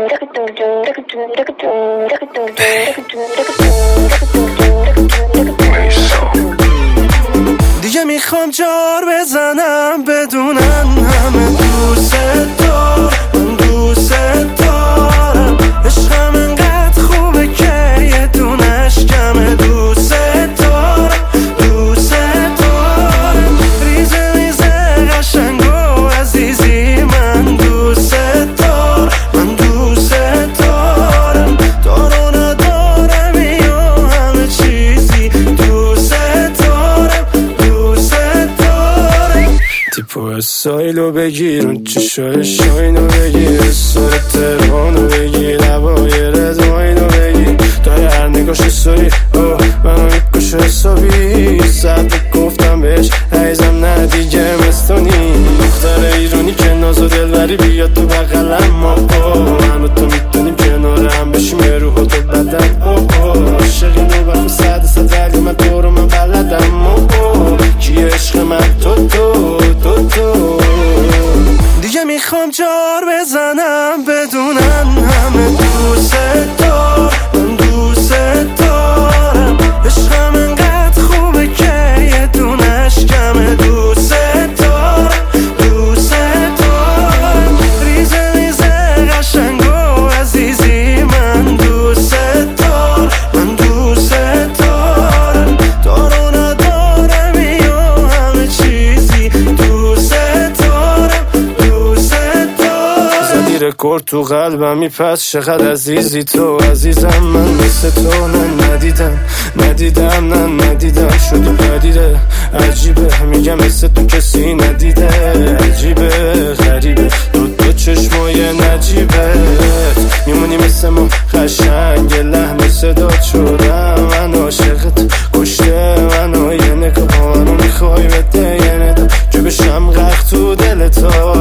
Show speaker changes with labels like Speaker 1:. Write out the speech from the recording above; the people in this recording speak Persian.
Speaker 1: دیگه میخوام جار بزنم بدونن همه دوست دار، من دوست دارم. عشقم انقدر خوبه که یه دونش کمه. دوست دارم دوست دارم، ریزه ریزه قشنگ و عزیزی. من دوست دارم من دوست دارم، دارو ندارم یا همه چیزی. دوست دارم دوست دارم. تیپو اسایلو بگیر، اون چشای شاینو بگیر، سر ترهانو بگیر، لبای رضوانو بگیر. داره هر نگاش سوری منو میکشه حسابی. صد گفتم بهش عیزم نه دیگه مستونی. دختر ایرانی که ناز و دلبری بیاد تو بغلم. من و تو میتونیم کنار هم بشیم یه روح و تو بدن. عاشقی نو بخون صد ولی من تو رو من بلدم. کی عشق من تو دیگه میخوام جار بزنم بدونن همه دوست دار، من دوست دارم. عشقم انقدر خوبه که یه دونش کمه. دوست دارم دوست دارم، ریزه ریزه قشنگ و عزیزی. من دوست دارم من دوست دارم، دارو ندارم یا همه چیزی. دوست دارم دوست دارم. زدی رکورد تو قلبم میپس چقدر عزیزی تو عزیزم. من مثل تو ندیدم شدی پدیده عجیبه. میگم مثل تو کسی ندیده، عجیبه غریبه دو چشمای نجیبه. میمونی مثل ما قشنگ لحن صدا شدم. من عاشقت کشته منو، یه نگاه منو میخوای بده یه ندا جو بشم غرق تو دل تو.